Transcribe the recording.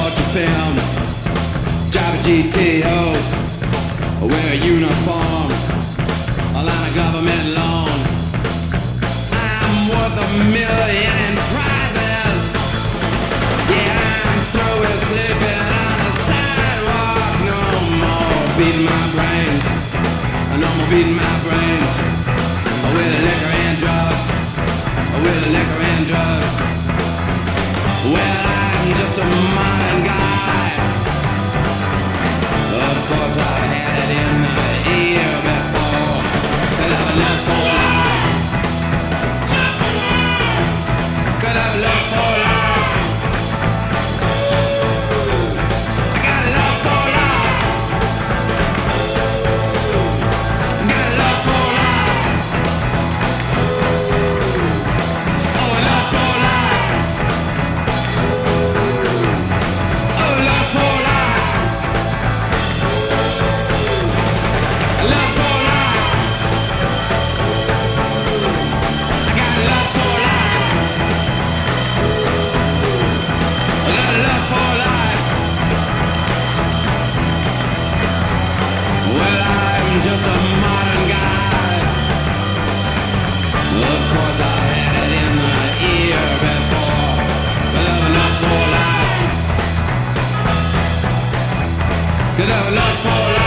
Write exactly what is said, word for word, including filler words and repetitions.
torture film. Drive a G T O, wear a uniform, a line of government loan. I'm worth a million in prizes. Yeah, I'm through with sleeping on the sidewalk. No more beating my brains. No more beating my brains with liquor and drugs. With liquor and drugs. Well, I'm just a modern guy. Of course, I've had it in the ear before. Could have a lust for life. Could have a lust for life. I got a lust for life. I got a lust for life. Oh, a lust for life. Oh, lust for life. Lust for life. I got lust for life. I got lust for life. Well, I'm just a modern guy. Of course, I had it in the ear before. But I'm lust for life. Cause I'm lust for life.